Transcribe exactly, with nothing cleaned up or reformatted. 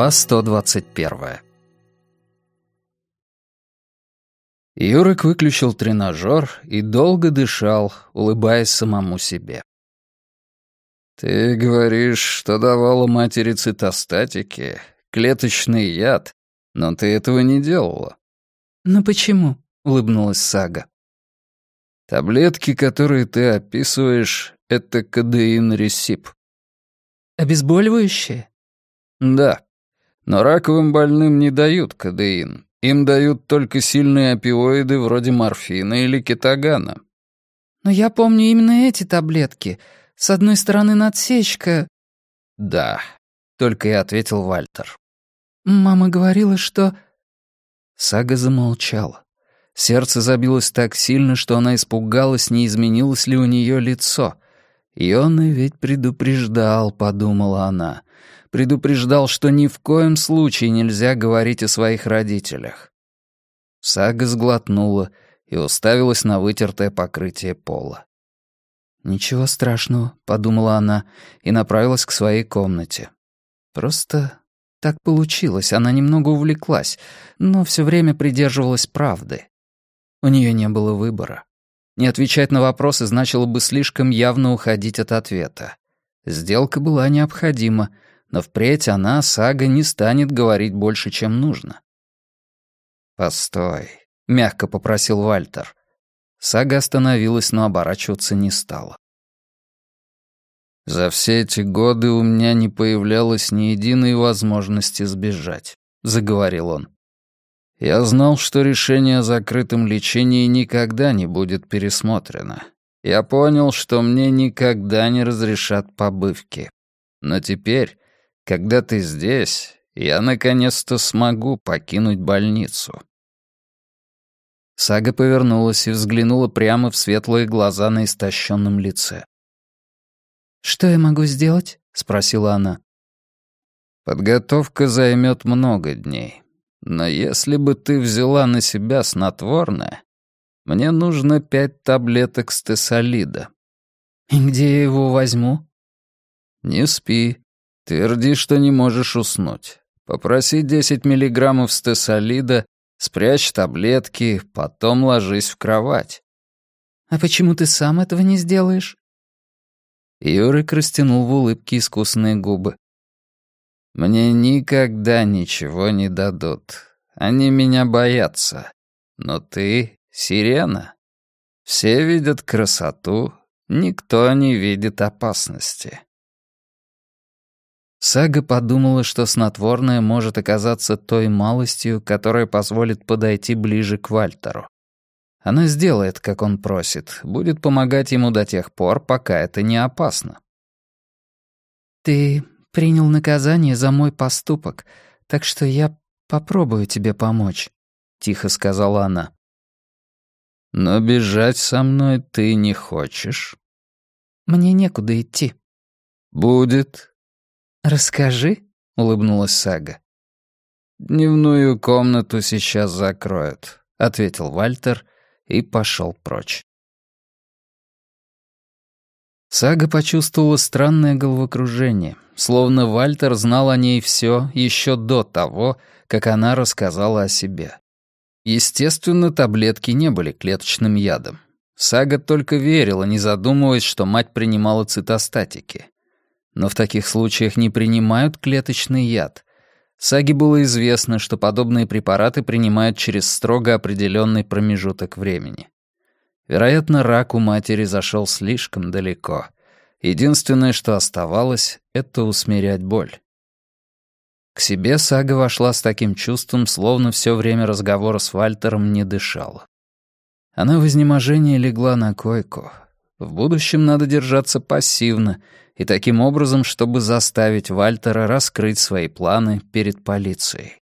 Глава сто двадцать первая. Юрик выключил тренажер и долго дышал, улыбаясь самому себе. «Ты говоришь, что давала матери цитостатики, клеточный яд, но ты этого не делала». «Ну почему?» — улыбнулась Сага. «Таблетки, которые ты описываешь, — это кодеин-ресип». «Обезболивающее?» «Да, но раковым больным не дают кодеин. Им дают только сильные опиоиды вроде морфина или кетогана». «Но я помню именно эти таблетки. С одной стороны надсечка...» «Да», — только и ответил Вальтер. «Мама говорила, что...» Сага замолчала. Сердце забилось так сильно, что она испугалась, не изменилось ли у нее лицо. «Йона ведь предупреждал», — подумала она. Предупреждал, что ни в коем случае нельзя говорить о своих родителях. Сага сглотнула и уставилась на вытертое покрытие пола. «Ничего страшного», — подумала она и направилась к своей комнате. Просто так получилось, она немного увлеклась, но все время придерживалась правды. У нее не было выбора. Не отвечать на вопросы значило бы слишком явно уходить от ответа. Сделка была необходима, но впредь она, Сага, не станет говорить больше, чем нужно. «Постой», — мягко попросил Вальтер. Сага остановилась, но оборачиваться не стала. «За все эти годы у меня не появлялось ни единой возможности сбежать», — заговорил он. «Я знал, что решение о закрытом лечении никогда не будет пересмотрено. Я понял, что мне никогда не разрешат побывки. Но теперь, когда ты здесь, я наконец-то смогу покинуть больницу». Сага повернулась и взглянула прямо в светлые глаза на истощенном лице. «Что я могу сделать?» — спросила она. «Подготовка займет много дней. Но если бы ты взяла на себя снотворное, мне нужно пять таблеток стесолида». «И где я его возьму?» «Не спи. Тверди, что не можешь уснуть. Попроси десять миллиграммов стесолида, спрячь таблетки, потом ложись в кровать». «А почему ты сам этого не сделаешь?» Юрик растянул в улыбке искусные губы. «Мне никогда ничего не дадут. Они меня боятся. Но ты — сирена. Все видят красоту, никто не видит опасности». Сага подумала, что снотворное может оказаться той малостью, которая позволит подойти ближе к Вальтеру. Она сделает, как он просит, будет помогать ему до тех пор, пока это не опасно. «Ты принял наказание за мой поступок, так что я попробую тебе помочь», — тихо сказала она. «Но бежать со мной ты не хочешь?» «Мне некуда идти». «Будет». «Расскажи», — улыбнулась Сага. «Дневную комнату сейчас закроют», — ответил Вальтер и пошел прочь. Сага почувствовала странное головокружение, словно Вальтер знал о ней все еще до того, как она рассказала о себе. Естественно, таблетки не были клеточным ядом. Сага только верила, не задумываясь, что мать принимала цитостатики. Но в таких случаях не принимают клеточный яд. Саге было известно, что подобные препараты принимают через строго определенный промежуток времени. Вероятно, рак у матери зашел слишком далеко. Единственное, что оставалось, — это усмирять боль. К себе Сага вошла с таким чувством, словно все время разговора с Вальтером не дышала. Она в изнеможении легла на койку. В будущем надо держаться пассивно и таким образом, чтобы заставить Вальтера раскрыть свои планы перед полицией.